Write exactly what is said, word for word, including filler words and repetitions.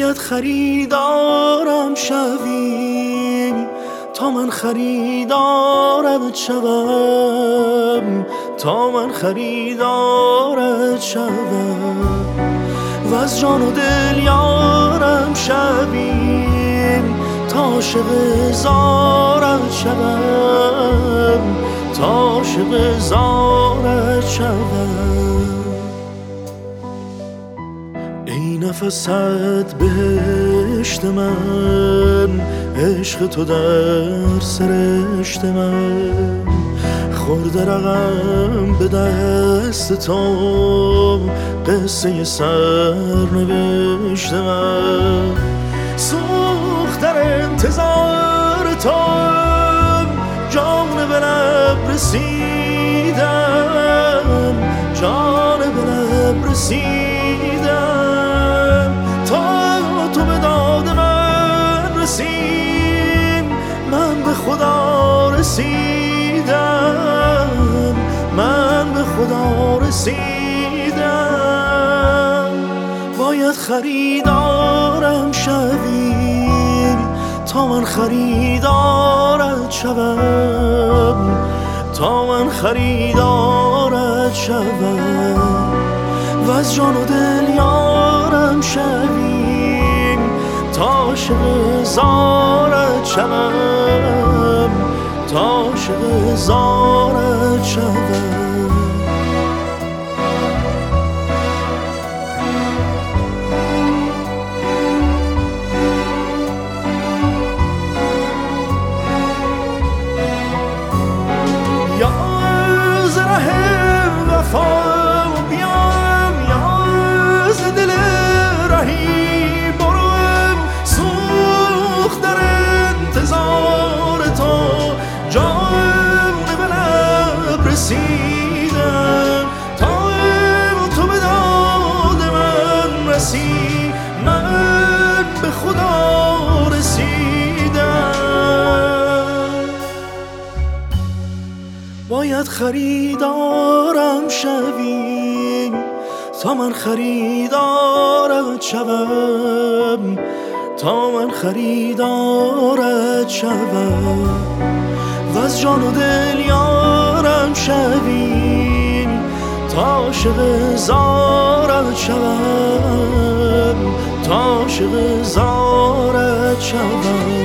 باید خریدارم شوی تا من خریدارت شوم، تا من خریدارت شوم و از جان و دل یارم شوی تا عاشق زارت شوم، تا عاشق زارت شوم. ای نفست بهشت من، عشق تو در سرشت من، خورده رقم به دست تو قصه سرنوشت من. سوخت در انتظار تو جان به لب رسیدم، جان به لب رسیدم تا تو به داد من رسید. من به خدا رسیدم، من به خدا رسیدم. باید خریدارم شوی تا من خریدارت شوم، تا من خریدارت شوم و از جان و دل یارم شوی تا عاشق زارت شوم، تا عاشق زارت شوم. بیام یا ز دل رهی برم، سوخت در انتظار تو جان به لب رسیدم تا تو به داد من رسی. من به خدا رسیدم. باید خریدارم شوی تا من خریدارت شوم، تا من خریدارت شوم و از جان و دل یارم شوی تا عاشق زارت شوم، تا عاشق زارت شوم.